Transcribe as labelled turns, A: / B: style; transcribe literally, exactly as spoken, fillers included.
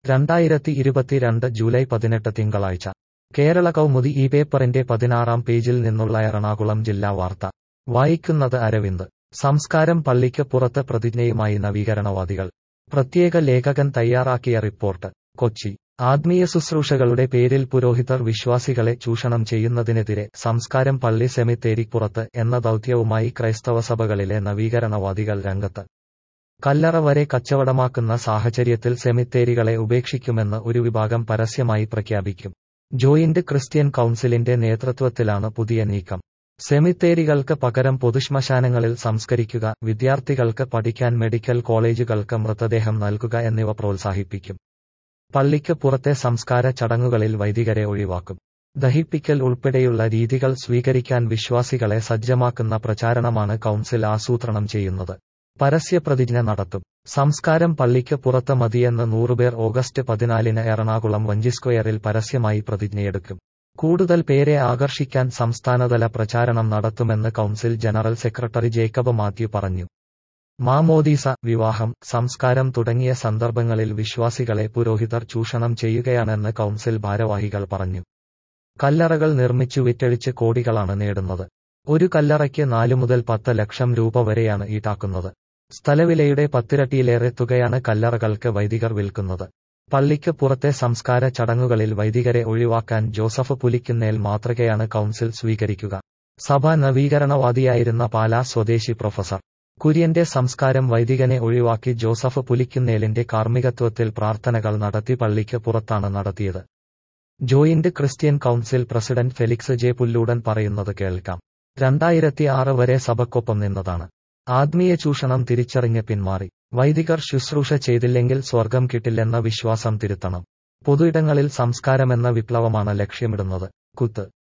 A: രണ്ടായിരത്തി ഇരുപത്തിരണ്ട് ജൂലൈ പതിനെട്ട് തിങ്കളാഴ്ച കേരള കൗമുദി ഈ പേപ്പറിന്റെ പതിനാറാം പേജിൽ നിന്നുള്ള എറണാകുളം ജില്ലാ വാർത്ത വായിക്കുന്നത് അരവിന്ദ്. സംസ്കാരം പള്ളിക്ക് പുറത്ത് പ്രതിജ്ഞയുമായി നവീകരണവാദികൾ. പ്രത്യേക ലേഖകൻ തയ്യാറാക്കിയ റിപ്പോർട്ട്. കൊച്ചി. ആത്മീയ ശുശ്രൂഷകളുടെ പേരിൽ പുരോഹിതർ വിശ്വാസികളെ ചൂഷണം ചെയ്യുന്നതിനെതിരെ സംസ്കാരം പള്ളി സെമിത്തേരിപ്പുറത്ത് എന്ന ദൗത്യവുമായി ക്രൈസ്തവ സഭകളിലെ നവീകരണവാദികൾ രംഗത്ത്. കല്ലറ വരെ കച്ചവടമാക്കുന്ന സാഹചര്യത്തിൽ സെമിത്തേരികളെ ഉപേക്ഷിക്കുമെന്ന് ഒരു വിഭാഗം പരസ്യമായി പ്രഖ്യാപിക്കും. ജോയിന്റ് ക്രിസ്ത്യൻ കൗൺസിലിന്റെ നേതൃത്വത്തിലാണ് പുതിയ നീക്കം. സെമിത്തേരികൾക്ക് പകരം പൊതുശ്മശാനങ്ങളിൽ സംസ്കരിക്കുക, വിദ്യാർത്ഥികൾക്ക് പഠിക്കാൻ മെഡിക്കൽ കോളേജുകൾക്ക് മൃതദേഹം നൽകുക എന്നിവ പ്രോത്സാഹിപ്പിക്കും. പള്ളിക്ക് പുറത്തെ സംസ്കാര ചടങ്ങുകളിൽ വൈദികരെ ഒഴിവാക്കും. ദഹിപ്പിക്കൽ ഉൾപ്പെടെയുള്ള രീതികൾ സ്വീകരിക്കാൻ വിശ്വാസികളെ സജ്ജമാക്കുന്ന പ്രചാരണമാണ് കൗൺസിൽ ആസൂത്രണം ചെയ്യുന്നത്. പരസ്യപ്രതിജ്ഞ നടത്തും. സംസ്കാരം പള്ളിക്ക് പുറത്ത് മതിയെന്ന് നൂറുപേർ ഓഗസ്റ്റ് പതിനാലിന് എറണാകുളം വഞ്ചിസ്ക്വയറിൽ പരസ്യമായി പ്രതിജ്ഞയെടുക്കും. കൂടുതൽ പേരെ ആകർഷിക്കാൻ സംസ്ഥാനതല പ്രചാരണം നടത്തുമെന്ന് council general secretary Jacob Mathew പറഞ്ഞു. മാമോദീസ, വിവാഹം, സംസ്കാരം തുടങ്ങിയ സന്ദർഭങ്ങളിൽ വിശ്വാസികളെ പുരോഹിതർ ചൂഷണം ചെയ്യുകയാണെന്ന് കൗൺസിൽ ഭാരവാഹികൾ പറഞ്ഞു. കല്ലറകൾ നിർമ്മിച്ചു വിറ്റഴിച്ച് കോടികളാണ് നേടുന്നത്. ഒരു കല്ലറയ്ക്ക് നാലു മുതൽ പത്ത് ലക്ഷം രൂപ വരെയാണ് ഈടാക്കുന്നത്. സ്ഥലവിലയുടെ പത്തിരട്ടിയിലേറെ തുകയാണ് കല്ലറകൾക്ക് വൈദികർ വിൽക്കുന്നത്. പള്ളിക്ക് പുറത്തെ സംസ്കാര ചടങ്ങുകളിൽ വൈദികരെ ഒഴിവാക്കാൻ ജോസഫ് പുലിക്കുന്നേൽ മാതൃകയാണ് കൗൺസിൽ സ്വീകരിക്കുക. സഭാ നവീകരണവാദിയായിരുന്ന പാലാ സ്വദേശി പ്രൊഫസർ കുര്യന്റെ സംസ്കാരം വൈദികനെ ഒഴിവാക്കി ജോസഫ് പുലിക്കുന്നേലിന്റെ കാർമ്മികത്വത്തിൽ പ്രാർത്ഥനകൾ നടത്തി പള്ളിക്ക് പുറത്താണ് നടത്തിയത്. Joint Christian council president Felix J Pulloodan പറയുന്നത് കേൾക്കാം. രണ്ടായിരത്തി ആറ് വരെ സഭയ്ക്കൊപ്പം നിന്നതാണ്. ആത്മീയ ചൂഷണം തിരിച്ചറിഞ്ഞ് പിന്മാറി. വൈദികർ ശുശ്രൂഷ ചെയ്തില്ലെങ്കിൽ സ്വർഗം കിട്ടില്ലെന്ന വിശ്വാസം തിരുത്തണം. പൊതുയിടങ്ങളിൽ സംസ്കാരമെന്ന വിപ്ലവമാണ് ലക്ഷ്യമിടുന്നത്. കുത്ത്